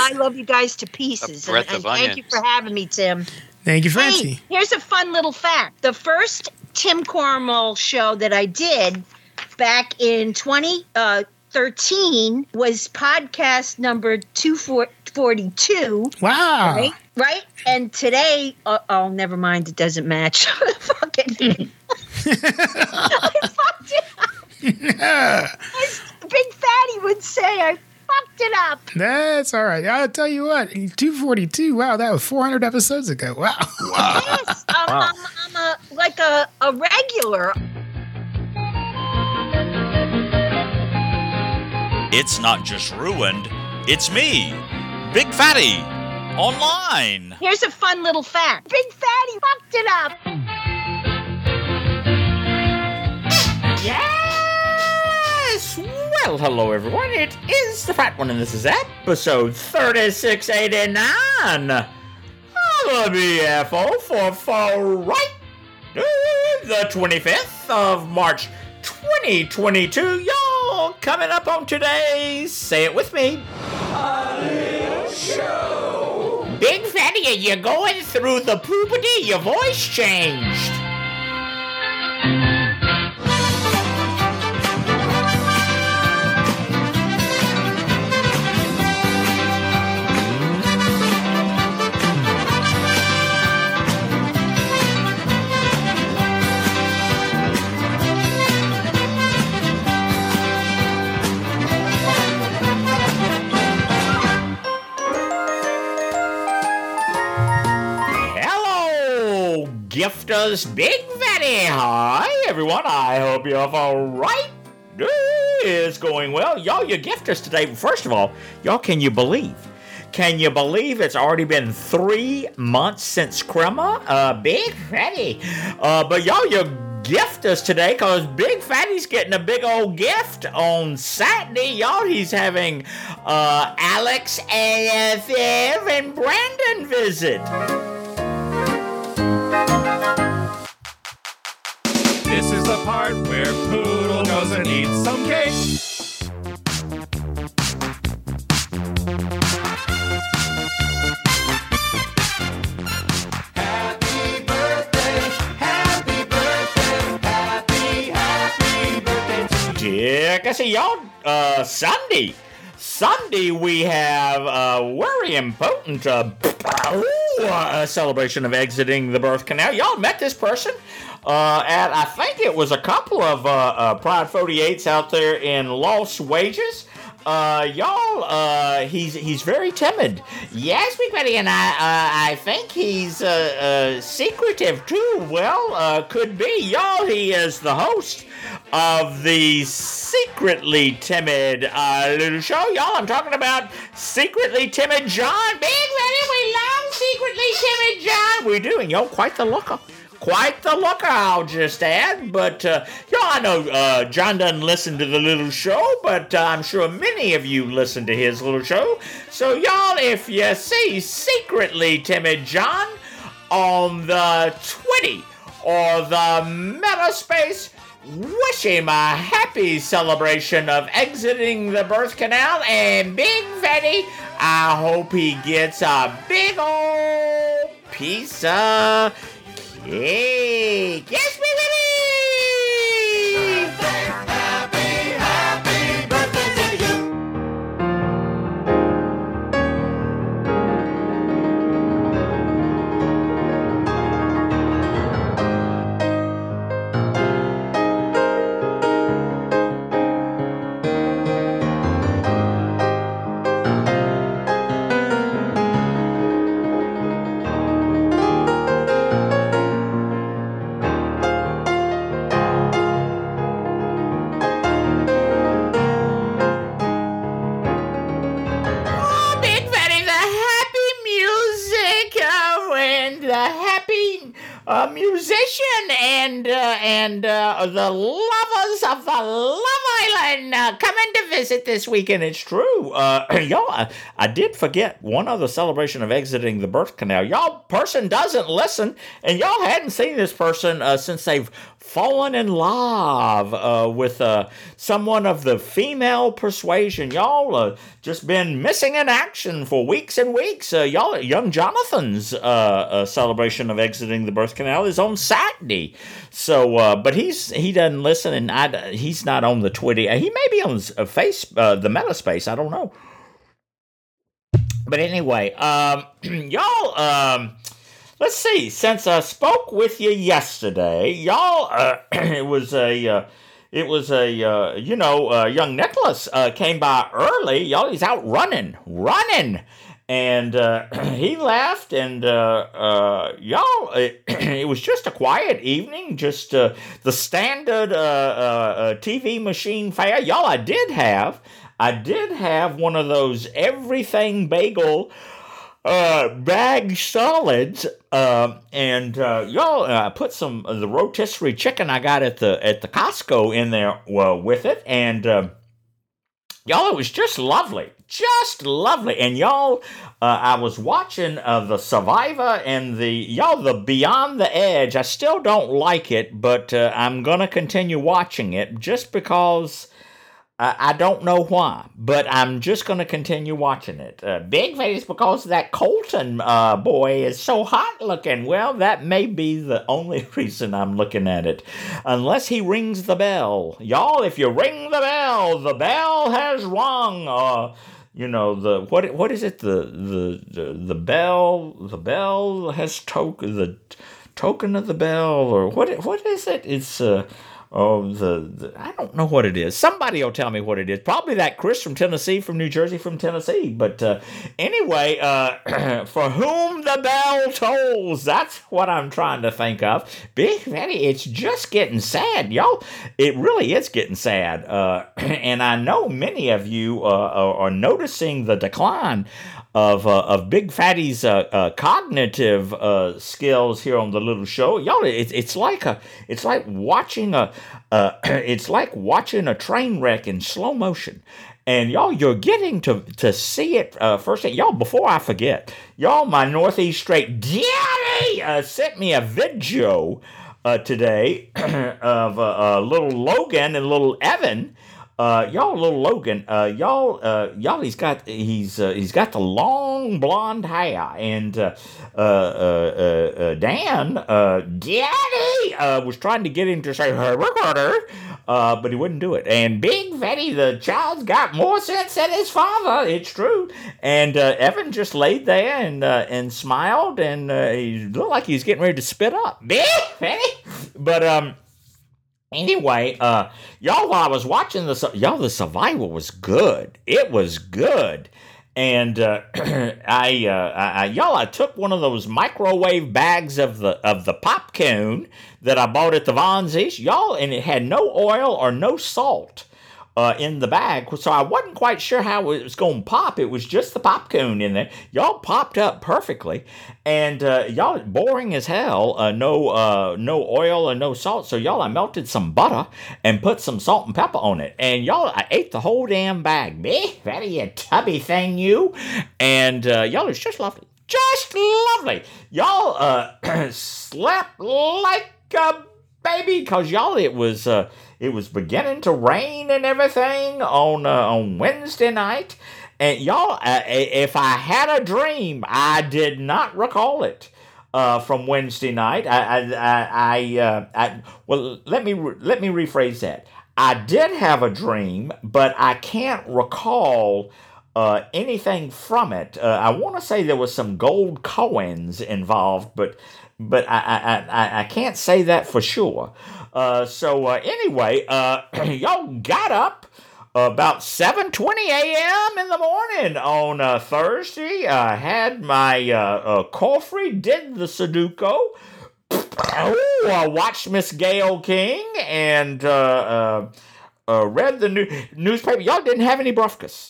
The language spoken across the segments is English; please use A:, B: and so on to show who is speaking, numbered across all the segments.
A: I love you guys to pieces. And thank you for having me, Tim.
B: Thank you, Francie.
A: Hey, here's a fun little fact. The first Tim Cornwell show that I did back in 2013 was podcast number 242.
B: Wow.
A: Right? And today, oh, never mind. It doesn't match. Fucking. I fucked it up. As Big Fatty would say, I fucked it up.
B: That's all right. I'll tell you what, 242, wow, that was 400 episodes ago. Wow.
A: Yes,
B: Wow.
A: I'm a regular.
C: It's not just ruined, it's me, Big Fatty, online.
A: Here's a fun little fact. Big Fatty fucked it up.
D: Yes! Well, hello everyone. It is the Fat One, and this is episode 3689 of the BFO for right, the 25th of March, 2022. Y'all coming up on today's, say it with me, a little show. Big Fatty, are you going through the puberty? Your voice changed. Gifters, Big Fatty. Hi, everyone. I hope you're all right. It's going well. Y'all, your gifters today. First of all, y'all, can you believe? Can you believe it's already been 3 months since Crema? Big Fatty. But y'all, your gifters today, because Big Fatty's getting a big old gift on Saturday. Y'all, he's having Alex, AFF, and Brandon visit.
E: This is the part where Poodle goes and eats some cake. Happy birthday, happy birthday, happy birthday to you.
D: Yeah, I see y'all, Sunday we have a very important celebration of exiting the birth canal. Y'all met this person at, I think it was a couple of Pride 48s out there in Los Wages. Y'all, he's very timid. Yes, Big Fatty, and I think he's secretive too. Well, could be. Y'all, he is the host of the Secretly Timid little show. Y'all, I'm talking about Secretly Timid John. Big Fatty, we love Secretly Timid John. We do, and y'all, quite the looker. Quite the looker, I'll just add. But, y'all, I know John doesn't listen to the little show, but I'm sure many of you listen to his little show. So, y'all, if you see Secretly Timid John on the Twitty or the Metaspace, wish him a happy celebration of exiting the birth canal. And Big Fatty, I hope he gets a big old piece of cake. Yes, Big Fatty!
E: Happy birthday to you.
D: Musician and the lovers of the Love Island coming to visit this weekend. It's true. Y'all, I did forget one other celebration of exiting the birth canal. Y'all, person doesn't listen, and y'all hadn't seen this person since they've fallen in love with someone of the female persuasion. Y'all, just been missing in action for weeks and weeks. Y'all, young Jonathan's celebration of exiting the birth canal is on Saturday. So, but he doesn't listen, and he's not on the Twitter. He may be on the Metaspace. I don't know. But anyway, y'all, let's see. Since I spoke with you yesterday, y'all, it was a young Nicholas came by early. Y'all, he's out running, and he left, and y'all, it was just a quiet evening, just the standard TV machine fare. Y'all, I did have one of those everything bagel bag solids, and y'all, put some of the rotisserie chicken I got at the Costco in there with it, and y'all, it was just lovely, and y'all, I was watching the Survivor and the Beyond the Edge. I still don't like it, but I'm gonna continue watching it just because. I don't know why, but I'm just going to continue watching it. Big face because that Colton boy is so hot looking. Well, that may be the only reason I'm looking at it. Unless he rings the bell. Y'all, if you ring the bell has rung. What is it? The bell has the token of the bell, or what is it? It's I don't know what it is. Somebody will tell me what it is. Probably that Chris from Tennessee, from New Jersey, from Tennessee. But anyway, for whom the bell tolls, that's what I'm trying to think of. Big Fatty, it's just getting sad, y'all. It really is getting sad. And I know many of you are noticing the decline of Big Fatty's cognitive skills here on the little show. Y'all, it's like watching a train wreck in slow motion. And y'all, you're getting to see it firsthand. Y'all, before I forget, y'all, my Northeast Straight Daddy sent me a video today of little Logan and little Evan. Little Logan, he's got the long blonde hair, and Dan, Daddy, was trying to get him to say "Hey, recorder," but he wouldn't do it. And Big Fatty, the child's got more sense than his father. It's true. And Evan just laid there and smiled, and he looked like he was getting ready to spit up. Big Fatty, but Anyway, y'all, while I was watching the Survivor was good. It was good. And I took one of those microwave bags of the popcorn that I bought at the Vonzies, y'all, and it had no oil or no salt in the bag, so I wasn't quite sure how it was going to pop. It was just the popcorn in there. Y'all, popped up perfectly, and y'all, boring as hell. No oil and no salt. So y'all, I melted some butter and put some salt and pepper on it, and y'all, I ate the whole damn bag. Me, Fatty, a tubby thing, you. And y'all, it's just lovely, Y'all slept like a baby, cause y'all, it was beginning to rain and everything on Wednesday night, and y'all, if I had a dream, I did not recall it from Wednesday night. Well, let me rephrase that. I did have a dream, but I can't recall anything from it. I want to say there was some gold coins involved, but I can't say that for sure. Anyway, y'all got up about 7:20 a.m. in the morning on Thursday. I had my coffee, did the Sudoku. I watched Miss Gayle King and read the newspaper. Y'all didn't have any brufkas.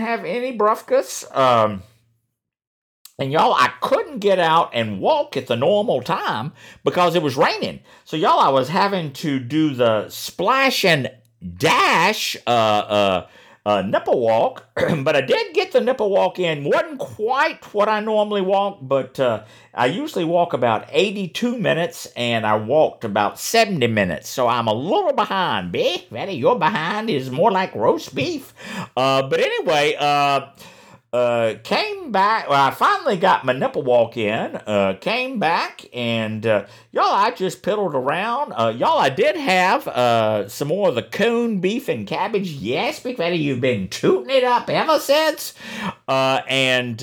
D: And y'all, I couldn't get out and walk at the normal time because it was raining. So y'all, I was having to do the splash and dash nipple walk, but I did get the nipple walk in. Wasn't quite what I normally walk, but I usually walk about 82 minutes, and I walked about 70 minutes, so I'm a little behind, B. Fatty, your behind is more like roast beef. But anyway, came back. Well, I finally got my nipple walk in. Came back, and y'all, I just piddled around. Y'all, I did have some more of the coon beef and cabbage. Yes, Big Fatty, you've been tooting it up ever since. And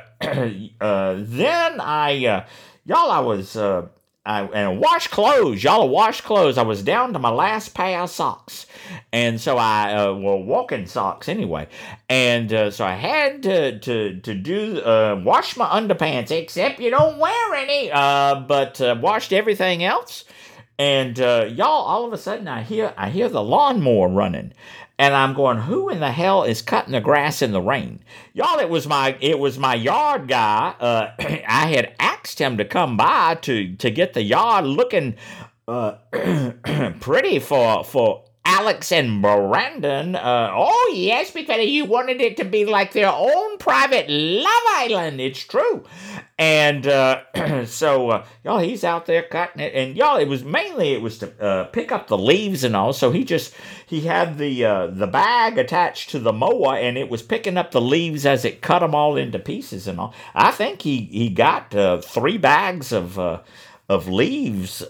D: then I was. And wash clothes. Y'all wash clothes. I was down to my last pair of socks. And so walking socks anyway. And so I had to do, wash my underpants, except you don't wear any, but washed everything else. And y'all, all of a sudden I hear the lawnmower running. And I'm going, who in the hell is cutting the grass in the rain? Y'all, it was my yard guy. I had asked him to come by to get the yard looking pretty for Alex and Brandon. Oh, yes, because you wanted it to be like their own private love island. It's true. And so, y'all, he's out there cutting it. And, y'all, it was to pick up the leaves and all. So he had the bag attached to the mower, and it was picking up the leaves as it cut them all into pieces and all. I think he got 3 bags of leaves.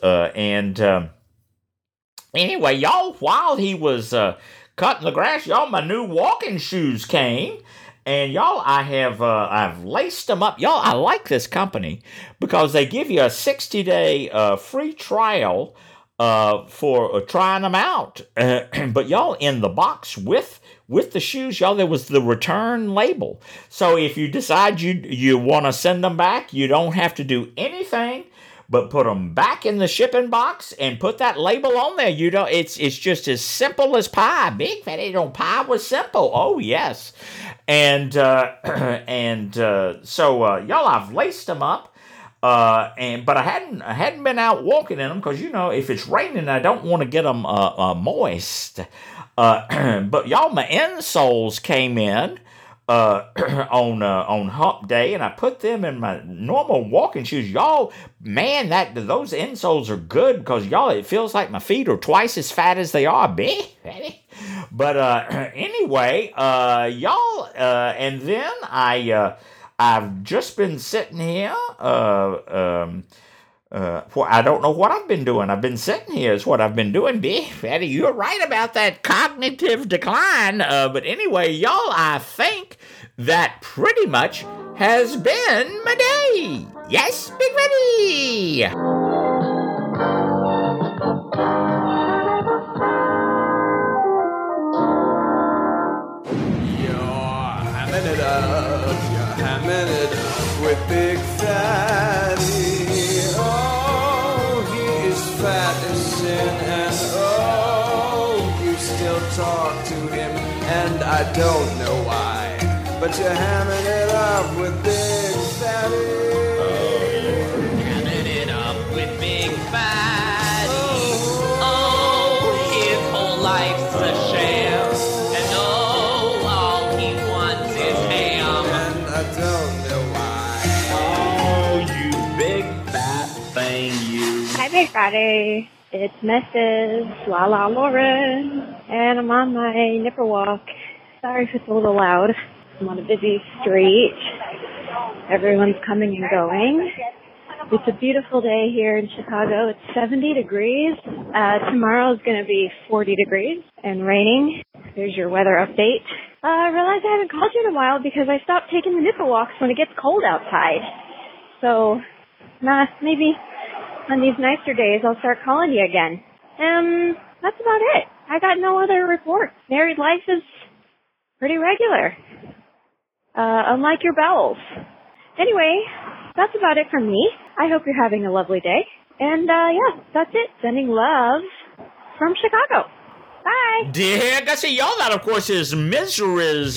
D: Anyway, y'all, while he was cutting the grass, y'all, my new walking shoes came. And y'all, I've laced them up. Y'all, I like this company because they give you a 60-day free trial for trying them out. But y'all, in the box with the shoes, y'all, there was the return label. So if you decide you want to send them back, you don't have to do anything but put them back in the shipping box and put that label on there. You know, it's just as simple as pie. Big Fatty, pie was simple. Oh yes, and so y'all, I've laced them up, but I hadn't been out walking in them because if it's raining, I don't want to get them moist. But y'all, my insoles came in on hump day, and I put them in my normal walking shoes. Y'all, man, those insoles are good because y'all, it feels like my feet are twice as fat as they are, big fatty. But anyway, y'all, and then I've just been sitting here. I don't know what I've been doing. I've been sitting here is what I've been doing, B. Fatty, you're right about that cognitive decline. But anyway, y'all, I think that pretty much has been my day. Yes, Big Fatty.
E: You're hamming it up with Big Fatty. Fat as sin, and you still talk to him, and I don't know why, but you're hamming it up with Big Fatty.
F: Hamming it up with Big Fatty. Oh, his whole life's a sham, and all he wants is ham,
E: and I don't know why.
F: Oh, you big fat thing, you.
G: Hi, Big Fatty. It's Mrs. Lala Lauren, and I'm on my nipper walk. Sorry if it's a little loud. I'm on a busy street. Everyone's coming and going. It's a beautiful day here in Chicago. It's 70 degrees. Tomorrow is going to be 40 degrees and raining. There's your weather update. I realized I haven't called you in a while because I stopped taking the nipper walks when it gets cold outside. So, maybe on these nicer days, I'll start calling you again. That's about it. I got no other reports. Married life is pretty regular. Unlike your bowels. Anyway, that's about it from me. I hope you're having a lovely day. And, that's it. Sending love from Chicago. Bye.
D: Dear Gussie, y'all, that, of course, is Mrs.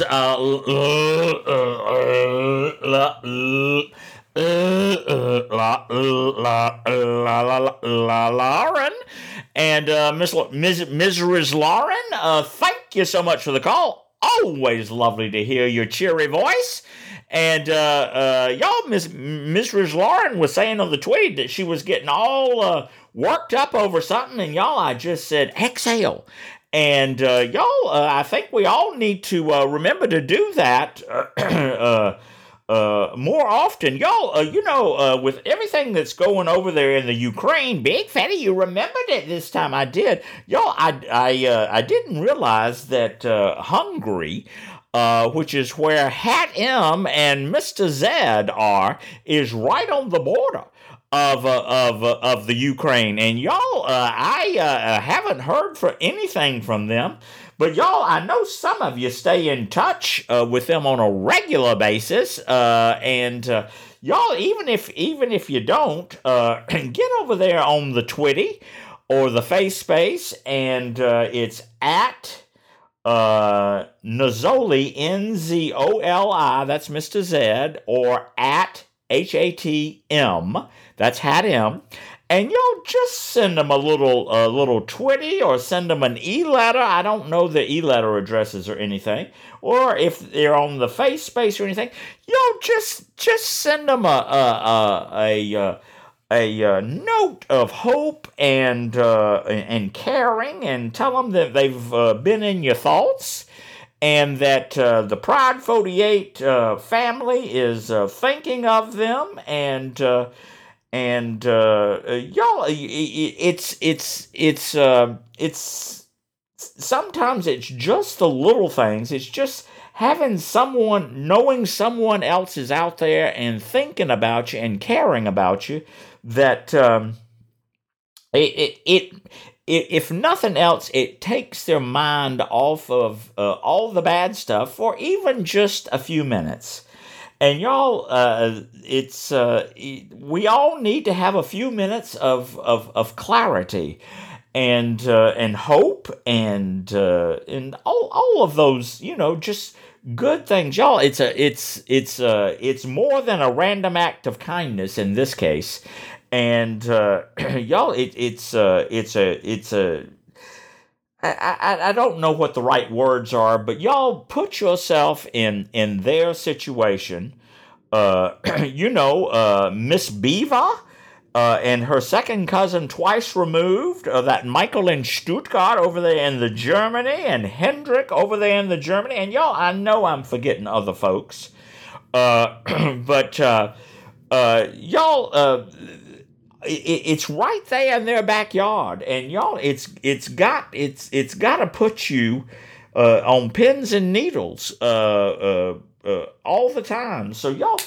D: Lauren and Mrs. Lauren, thank you so much for the call. always lovely to hear your cheery voice. And y'all, Miss Lauren was saying on the tweet that she was getting all worked up over something, and y'all, I just said, exhale. And y'all, I think we all need to remember to do that more often. Y'all, with everything that's going over there in the Ukraine, Big Fatty, you remembered it this time. I did. Y'all, I didn't realize that Hungary, which is where Hat M and Mr. Zed are, is right on the border of the Ukraine. And y'all, I haven't heard for anything from them. But y'all, I know some of you stay in touch with them on a regular basis, and y'all, even if you don't, get over there on the Twitty or the Face Space, and it's at Nzoli, Nzoli, that's Mr. Z, or at HATM, that's Hat M. And y'all just send them a little Twitty or send them an e-letter. I don't know the e-letter addresses or anything. Or if they're on the Face Space or anything, y'all just send them a note of hope and caring, and tell them that they've been in your thoughts, and that the Pride 48 family is thinking of them, and y'all, it's sometimes it's just the little things. It's just having knowing someone else is out there and thinking about you and caring about you, that if nothing else, it takes their mind off of all the bad stuff for even just a few minutes. And y'all, we all need to have a few minutes of clarity and hope and all of those, just good things, y'all. It's more than a random act of kindness in this case, and y'all, I don't know what the right words are, but y'all put yourself in their situation. Miss Beaver and her second cousin twice removed, that Michael in Stuttgart over there in the Germany, and Hendrik over there in the Germany. And y'all, I know I'm forgetting other folks, but y'all, it's right there in their backyard, and y'all, it's got to put you on pins and needles all the time. So y'all,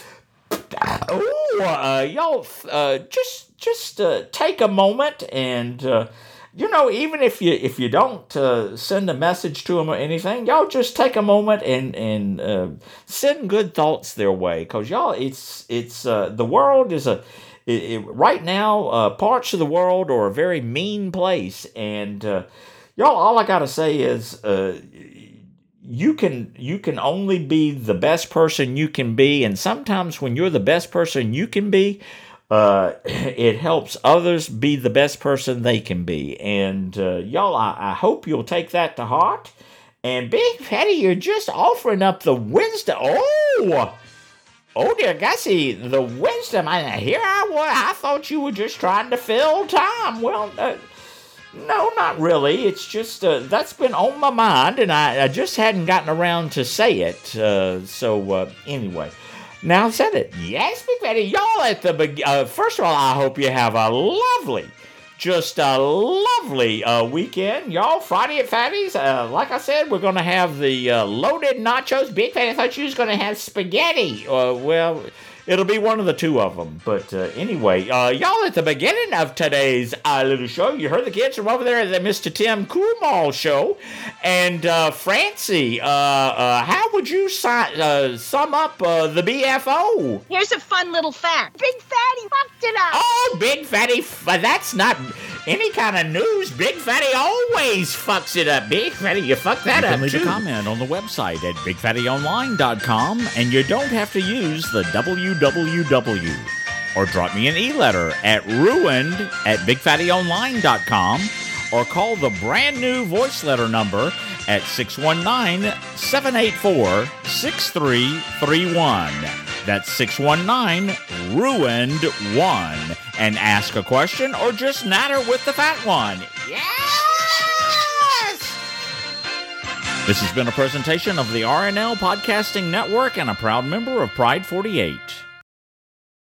D: just take a moment, and even if you don't send a message to them or anything, y'all just take a moment and send good thoughts their way, because y'all, it's the world is right now, parts of the world are a very mean place, and y'all, all I gotta say is, you can only be the best person you can be, and sometimes when you're the best person you can be, it helps others be the best person they can be. And y'all, I hope you'll take that to heart. And Big Fatty, you're just offering up the wisdom. Oh dear Gussie, the wisdom. Here I was. I thought you were just trying to fill time. Well, no, not really. It's just that's been on my mind, and I just hadn't gotten around to say it. So anyway, now I said it. Yes, Big Fatty, y'all at the first of all, I hope you have a lovely weekend, y'all. Friday at Fatty's, like I said, we're gonna have the loaded nachos. Big Fatty, I thought you was gonna have spaghetti. Well, it'll be one of the two of them. But anyway, y'all, at the beginning of today's little show, you heard the kids from over there at the Mr. Tim Kumal show. And Francie, how would you sum up the BFO?
A: Here's a fun little fact. Big Fatty fucked it up.
D: Oh, Big Fatty, that's not any kind of news. Big Fatty always fucks it up. Big Fatty, you fucked that up, too. You can leave a comment on the website at BigFattyOnline.com, and you don't have to use the www. Or drop me an e-letter at ruined@BigFattyOnline.com, or call the brand new voice letter number
C: at 619-784-6331. That's 619-RUINED1. And ask a question or just natter with the fat one. Yes! This has been a presentation of the RNL Podcasting Network and a proud member of Pride 48.